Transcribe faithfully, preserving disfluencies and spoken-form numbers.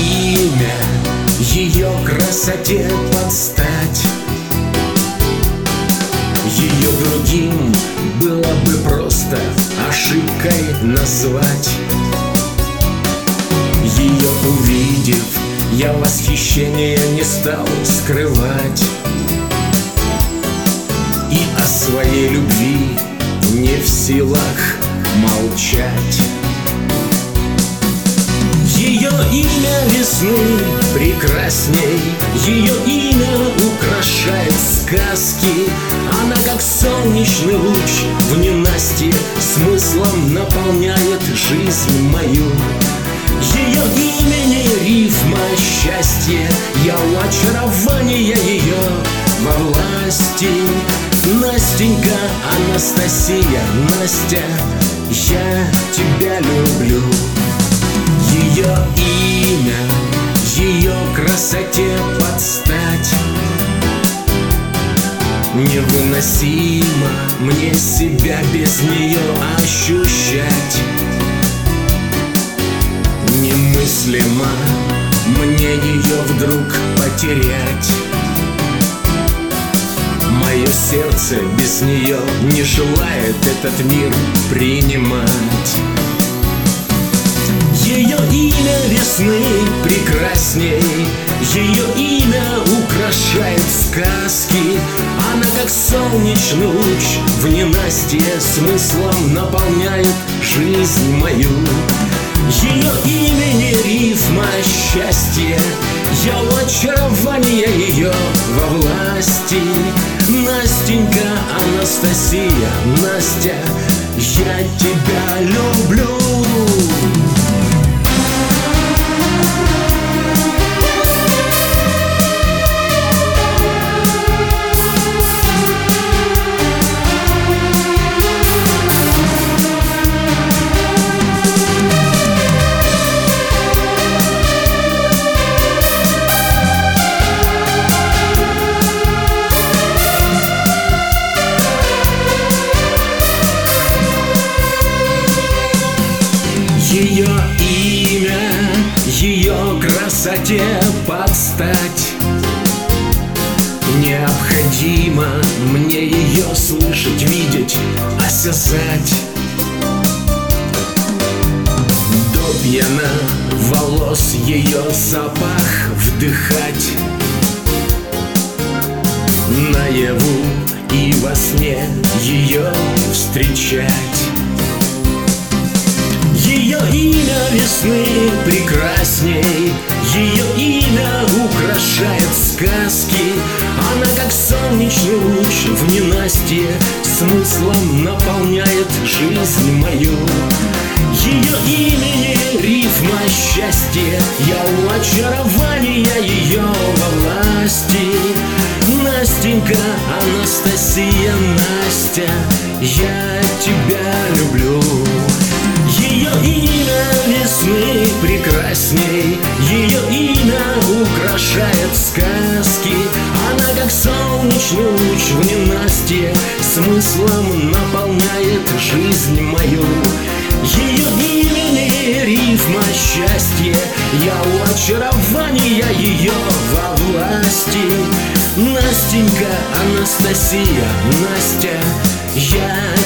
имя ее красоте под стать. Ее другим было бы просто ошибкой назвать. Ее увидев, я восхищение не стал скрывать, и о своей любви не в силах молчать. Ее имя весны прекрасней, ее имя украшает сказки. Она, как солнечный луч в ненастье, смыслом наполняет жизнь мою. Ее имени рифма счастье, я у очарования ее во власти. Настенька, Анастасия, Настя, я тебя люблю. Ее имя, ее красоте под стать. Невыносимо мне себя без нее ощущать. Немыслимо мне ее вдруг потерять. Мое сердце без нее не желает этот мир принимать. Ее имя весны прекрасней, ее имя украшает сказки. Она, как солнечный луч в ненастье, смыслом наполняет жизнь мою. Ее имени рифма счастье, я у очарования ее во власти. Настенька, Анастасия, Настя, я тебя люблю. Ее имя, ее красоте под стать. Необходимо мне ее слышать, видеть, осязать. До пьяна волос ее запах вдыхать. Наяву и во сне ее встречать. Ее имя весны прекрасней, ее имя украшает сказки. Она, как солнечный луч в ненастье, смыслом наполняет жизнь мою. Ее имени рифма счастье, я у очарования ее во власти. Настенька, Анастасия, Настя, я тебя люблю. Ее имя весны прекрасней, ее имя украшает сказки. Она, как солнечный луч в ненастье, смыслом наполняет жизнь мою. Ее имени рифма счастье, я у очарования ее во власти. Настенька, Анастасия, Настя, я